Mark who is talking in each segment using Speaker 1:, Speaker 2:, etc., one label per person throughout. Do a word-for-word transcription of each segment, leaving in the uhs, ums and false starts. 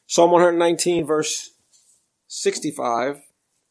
Speaker 1: Psalm one nineteen, verse sixty-five.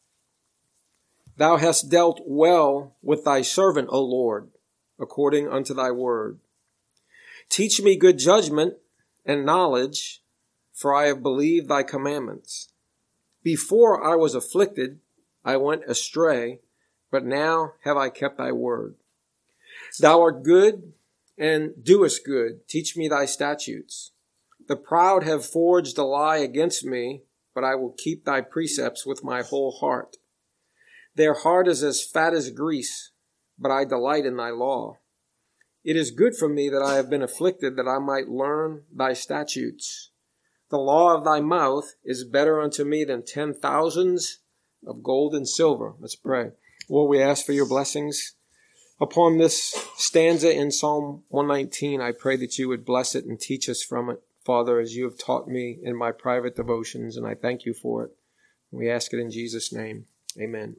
Speaker 1: Thou hast dealt well with thy servant, O Lord, according unto thy word. Teach me good judgment and knowledge, for I have believed thy commandments. Before I was afflicted, I went astray, but now have I kept thy word. Thou art good and doest good. Teach me thy statutes. The proud have forged a lie against me, but I will keep thy precepts with my whole heart. Their heart is as fat as grease, but I delight in thy law. It is good for me that I have been afflicted, that I might learn thy statutes. The law of thy mouth is better unto me than ten thousands of gold and silver. Let's pray. Lord, we ask for your blessings upon this stanza in Psalm one nineteen. I pray that you would bless it and teach us from it, Father, as you have taught me in my private devotions, and I thank you for it. We ask it in Jesus' name. Amen.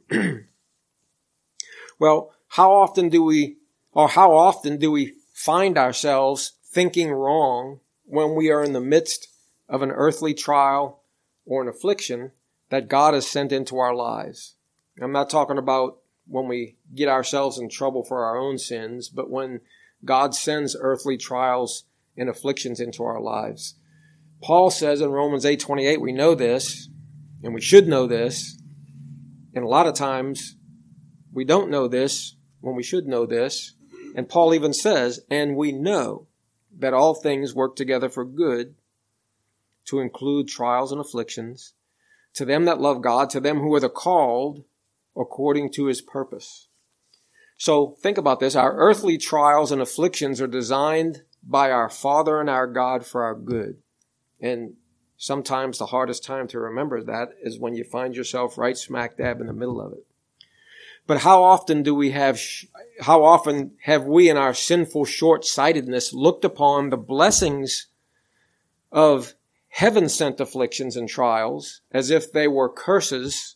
Speaker 1: Well, how often do we, or how often do we find ourselves thinking wrong when we are in the midst of an earthly trial or an affliction that God has sent into our lives? I'm not talking about when we get ourselves in trouble for our own sins, but when God sends earthly trials and afflictions into our lives. Paul says in Romans eight twenty-eight, we know this, and we should know this, and a lot of times we don't know this when we should know this. And Paul even says, and we know that all things work together for good, to include trials and afflictions, to them that love God, to them who are the called according to his purpose. So think about this. Our earthly trials and afflictions are designed by our Father and our God for our good. And sometimes the hardest time to remember that is when you find yourself right smack dab in the middle of it. But how often do we have, how often have we in our sinful short-sightedness looked upon the blessings of heaven-sent afflictions and trials as if they were curses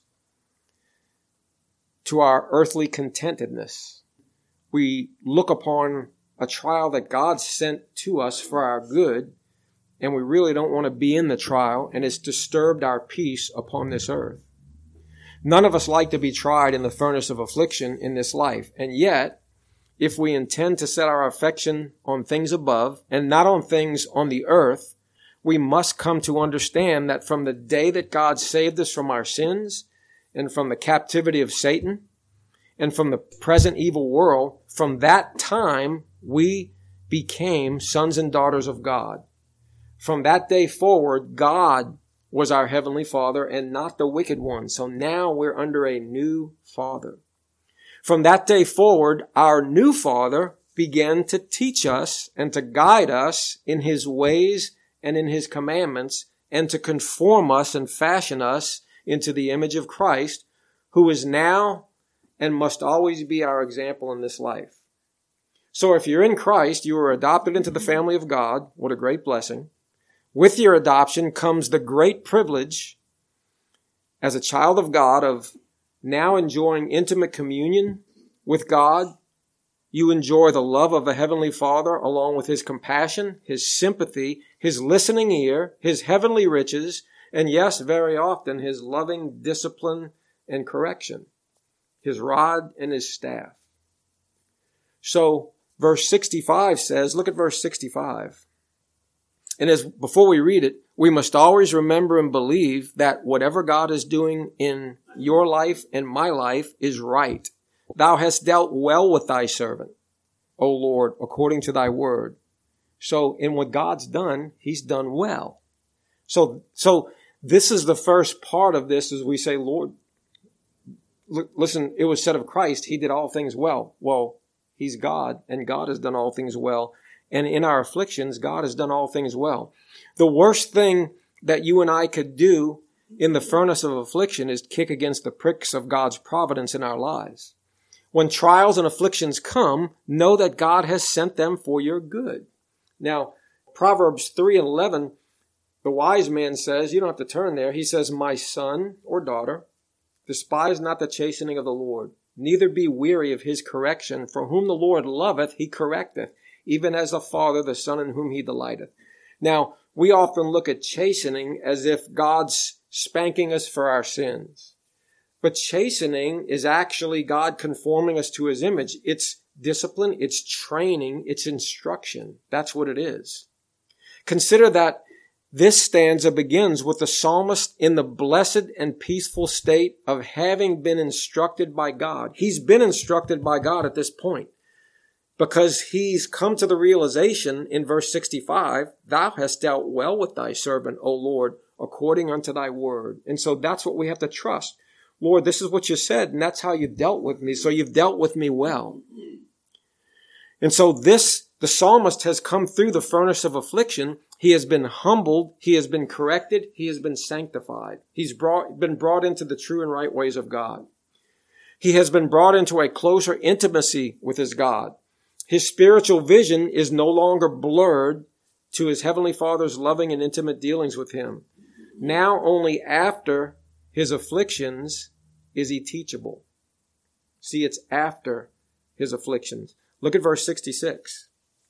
Speaker 1: to our earthly contentedness? We look upon a trial that God sent to us for our good, and we really don't want to be in the trial, and it's disturbed our peace upon this earth. None of us like to be tried in the furnace of affliction in this life, and yet, if we intend to set our affection on things above and not on things on the earth, we must come to understand that from the day that God saved us from our sins and from the captivity of Satan and from the present evil world, from that time we became sons and daughters of God. From that day forward, God was our heavenly Father and not the wicked one. So now we're under a new Father. From that day forward, our new Father began to teach us and to guide us in his ways and in his commandments, and to conform us and fashion us into the image of Christ, who is now and must always be our example in this life. So if you're in Christ, you are adopted into the family of God. What a great blessing. With your adoption comes the great privilege as a child of God of now enjoying intimate communion with God. You enjoy the love of a heavenly Father along with his compassion, his sympathy, his listening ear, his heavenly riches, and yes, very often his loving discipline and correction, his rod and his staff. So verse sixty-five says, look at verse sixty-five. And as before we read it, we must always remember and believe that whatever God is doing in your life and my life is right. Thou hast dealt well with thy servant, O Lord, according to thy word. So in what God's done, he's done well. So, so this is the first part of this as we say, Lord, l- listen, it was said of Christ, he did all things well. Well, he's God, and God has done all things well. And in our afflictions, God has done all things well. The worst thing that you and I could do in the furnace of affliction is kick against the pricks of God's providence in our lives. When trials and afflictions come, know that God has sent them for your good. Now, Proverbs three and eleven, the wise man says, you don't have to turn there. He says, my son or daughter, despise not the chastening of the Lord, neither be weary of his correction. For whom the Lord loveth, he correcteth, even as a father the son in whom he delighteth. Now, we often look at chastening as if God's spanking us for our sins. But chastening is actually God conforming us to his image. It's discipline, it's training, it's instruction. That's what it is. Consider that this stanza begins with the psalmist in the blessed and peaceful state of having been instructed by God. He's been instructed by God at this point because he's come to the realization in verse sixty-five, thou hast dealt well with thy servant, O Lord, according unto thy word. And so that's what we have to trust. Lord, this is what you said, and that's how you dealt with me. So you've dealt with me well. And so this, the psalmist has come through the furnace of affliction. He has been humbled. He has been corrected. He has been sanctified. He's brought, been brought into the true and right ways of God. He has been brought into a closer intimacy with his God. His spiritual vision is no longer blurred to his heavenly Father's loving and intimate dealings with him. Now only after his afflictions is he teachable. See, it's after his afflictions. Look at verse sixty-six.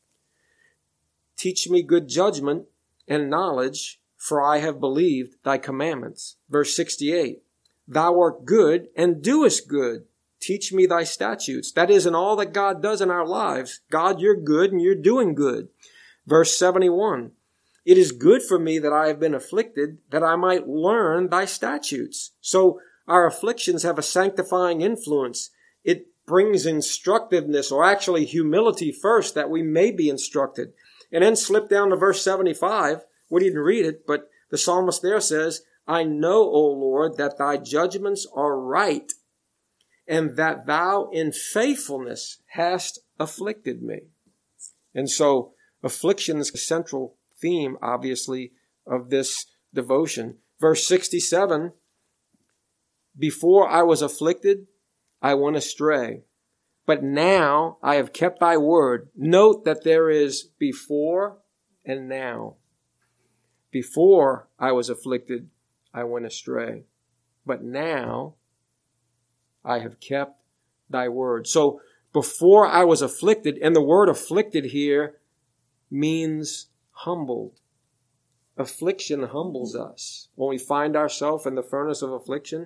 Speaker 1: Teach me good judgment and knowledge, for I have believed thy commandments. Verse sixty-eight. Thou art good and doest good. Teach me thy statutes. That is, in all that God does in our lives. God, you're good and you're doing good. Verse seventy-one. It is good for me that I have been afflicted, that I might learn thy statutes. So our afflictions have a sanctifying influence. It brings instructiveness, or actually humility first, that we may be instructed. And then slip down to verse seventy-five. We didn't read it, but the psalmist there says, I know, O Lord, that thy judgments are right, and that thou in faithfulness hast afflicted me. And so affliction is the central theme, obviously, of this devotion. Verse sixty-seven, before I was afflicted, I went astray, but now I have kept thy word. Note that there is before and now. Before I was afflicted, I went astray, but now I have kept thy word. So before I was afflicted, and the word afflicted here means humbled. Affliction humbles us. When we find ourselves in the furnace of affliction,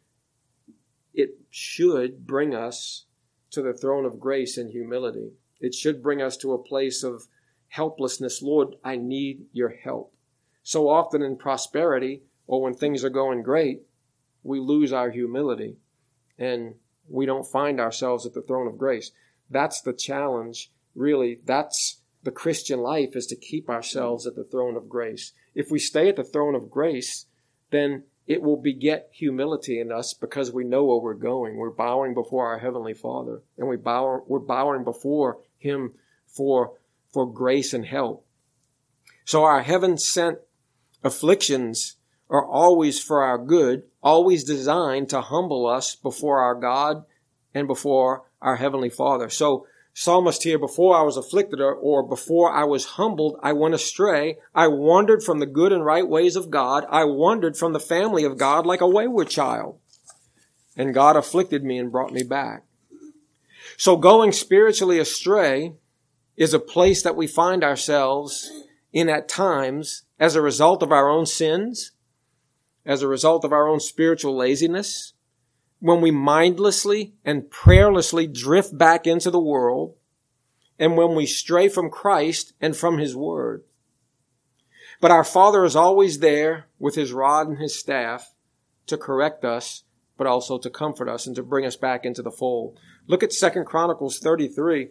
Speaker 1: it should bring us to the throne of grace and humility. It should bring us to a place of helplessness. Lord, I need your help. So often in prosperity, or when things are going great, we lose our humility and we don't find ourselves at the throne of grace. That's the challenge, really. That's the Christian life, is to keep ourselves at the throne of grace. If we stay at the throne of grace, then it will beget humility in us because we know where we're going. We're bowing before our Heavenly Father, and we bow, we're bowing before Him for, for grace and help. So our heaven-sent afflictions are always for our good, always designed to humble us before our God and before our Heavenly Father. So psalmist here, before I was afflicted, or, or before I was humbled, I went astray. I wandered from the good and right ways of God. I wandered from the family of God like a wayward child. And God afflicted me and brought me back. So going spiritually astray is a place that we find ourselves in at times as a result of our own sins, as a result of our own spiritual laziness, when we mindlessly and prayerlessly drift back into the world, and when we stray from Christ and from His Word. But our Father is always there with His rod and His staff to correct us, but also to comfort us and to bring us back into the fold. Look at Second Chronicles thirty-three.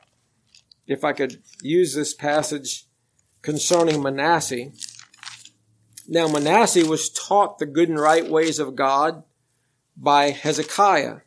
Speaker 1: If I could use this passage concerning Manasseh. Now, Manasseh was taught the good and right ways of God by Hezekiah.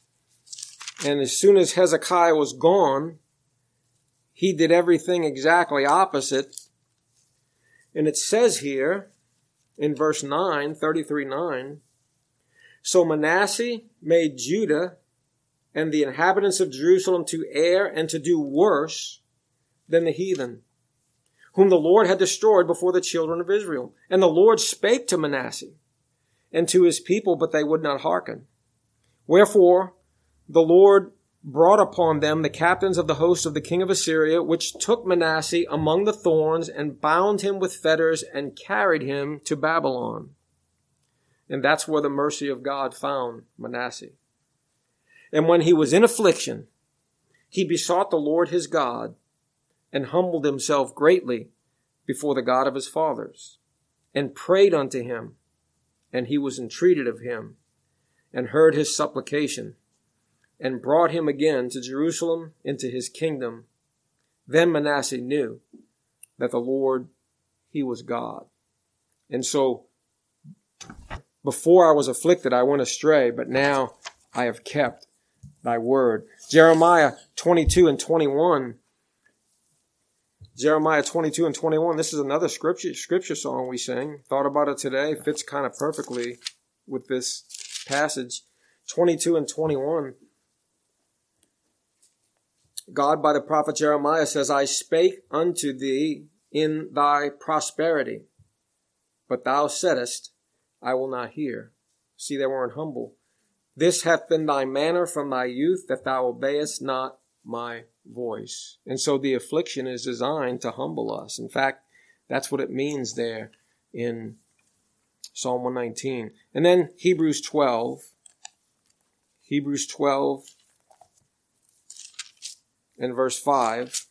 Speaker 1: And as soon as Hezekiah was gone, he did everything exactly opposite. And it says here in verse nine, thirty-three nine, so Manasseh made Judah and the inhabitants of Jerusalem to err and to do worse than the heathen, whom the Lord had destroyed before the children of Israel. And the Lord spake to Manasseh and to his people, but they would not hearken. Wherefore the Lord brought upon them the captains of the host of the king of Assyria, which took Manasseh among the thorns and bound him with fetters and carried him to Babylon. And that's where the mercy of God found Manasseh. And when he was in affliction, he besought the Lord his God and humbled himself greatly before the God of his fathers and prayed unto him. And he was entreated of him and heard his supplication and brought him again to Jerusalem into his kingdom. Then Manasseh knew that the Lord, he was God. And so before I was afflicted, I went astray, but now I have kept thy word. Jeremiah twenty-two and twenty-one. Jeremiah twenty-two and twenty-one. This is another scripture, scripture song we sing. Thought about it today. Fits kind of perfectly with this passage. twenty-two and twenty-one. God by the prophet Jeremiah says, I spake unto thee in thy prosperity, but thou saidest, I will not hear. See, they weren't humble. This hath been thy manner from thy youth, that thou obeyest not my voice. And so the affliction is designed to humble us. In fact, that's what it means there in Psalm one nineteen. And then Hebrews twelve. Hebrews twelve and verse five.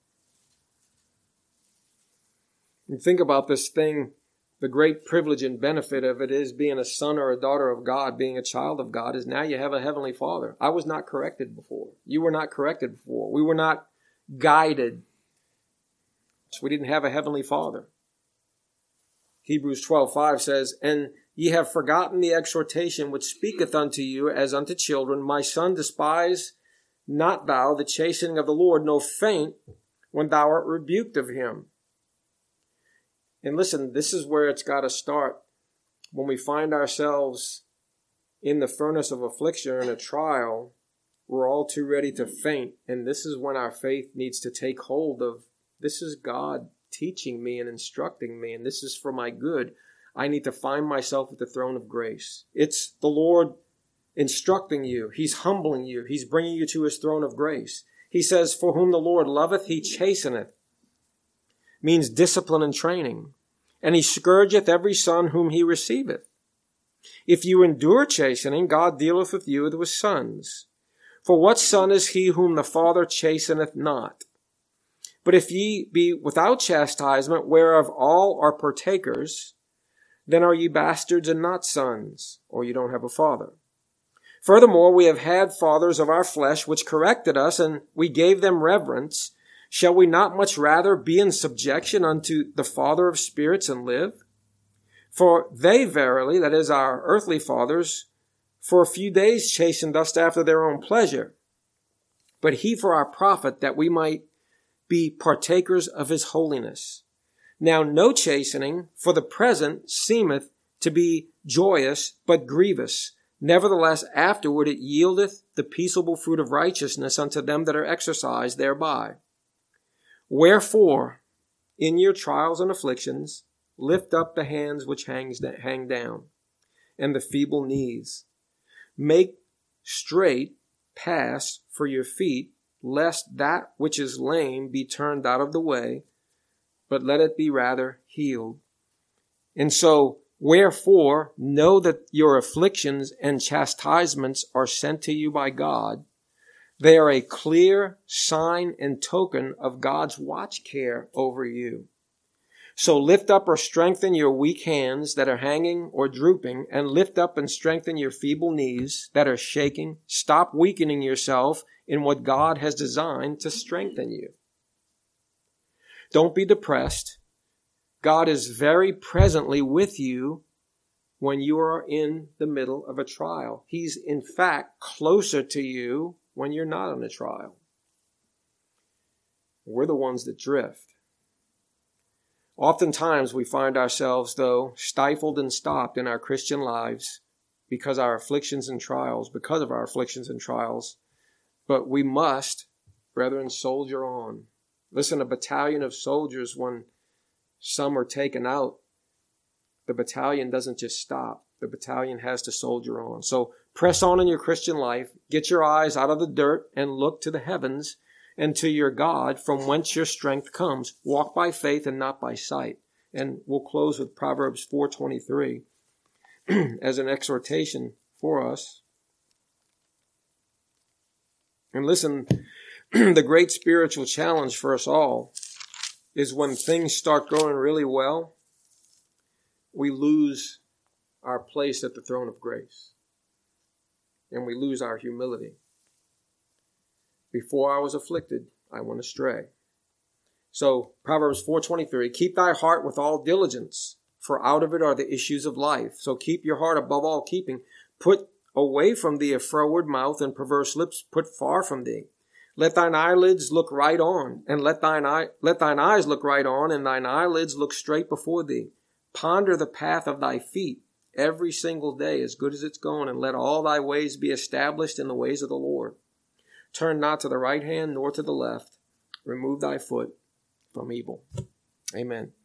Speaker 1: And think about this thing. The great privilege and benefit of it is being a son or a daughter of God, being a child of God, is now you have a heavenly Father. I was not corrected before. You were not corrected before. We were not guided. So we didn't have a heavenly Father. Hebrews twelve five says, And ye have forgotten the exhortation which speaketh unto you as unto children. My son, despise not thou the chastening of the Lord, nor faint when thou art rebuked of him. And listen, this is where it's got to start. When we find ourselves in the furnace of affliction or in a trial, we're all too ready to faint. And this is when our faith needs to take hold of, this is God teaching me and instructing me, and this is for my good. I need to find myself at the throne of grace. It's the Lord instructing you. He's humbling you. He's bringing you to his throne of grace. He says, For whom the Lord loveth, he chasteneth. Means discipline and training. And he scourgeth every son whom he receiveth. If you endure chastening, God dealeth with you with sons. For what son is he whom the Father chasteneth not? But if ye be without chastisement, whereof all are partakers, then are ye bastards and not sons, or you don't have a father. Furthermore, we have had fathers of our flesh which corrected us, and we gave them reverence. Shall we not much rather be in subjection unto the Father of spirits and live? For they verily, that is our earthly fathers, for a few days chastened us after their own pleasure. But he for our profit, that we might be partakers of his holiness. Now no chastening for the present seemeth to be joyous, but grievous. Nevertheless, afterward it yieldeth the peaceable fruit of righteousness unto them that are exercised thereby. Wherefore, in your trials and afflictions, lift up the hands which hangs, hang down, and the feeble knees. Make straight paths for your feet, lest that which is lame be turned out of the way, but let it be rather healed. And so, wherefore, know that your afflictions and chastisements are sent to you by God. They are a clear sign and token of God's watch care over you. So lift up or strengthen your weak hands that are hanging or drooping, and lift up and strengthen your feeble knees that are shaking. Stop weakening yourself in what God has designed to strengthen you. Don't be depressed. God is very presently with you when you are in the middle of a trial. He's in fact closer to you when you're not on a trial. We're the ones that drift. Oftentimes we find ourselves, though, stifled and stopped in our Christian lives because our afflictions and trials, because of our afflictions and trials. But we must, brethren, soldier on. Listen, a battalion of soldiers, when some are taken out, the battalion doesn't just stop. The battalion has to soldier on. So Press on in your Christian life. Get your eyes out of the dirt and look to the heavens and to your God from whence your strength comes. Walk by faith and not by sight. And we'll close with Proverbs four twenty-three as an exhortation for us. And listen, the great spiritual challenge for us all is when things start going really well, we lose our place at the throne of grace. And we lose our humility. Before I was afflicted, I went astray. So Proverbs four twenty-three, keep thy heart with all diligence, for out of it are the issues of life. So keep your heart above all keeping. Put away from thee a froward mouth and perverse lips put far from thee. Let thine eyelids look right on, and let thine eye, let thine eyes look right on, and thine eyelids look straight before thee. Ponder the path of thy feet every single day, as good as it's going, and let all thy ways be established in the ways of the Lord. Turn not to the right hand nor to the left. Remove thy foot from evil. Amen.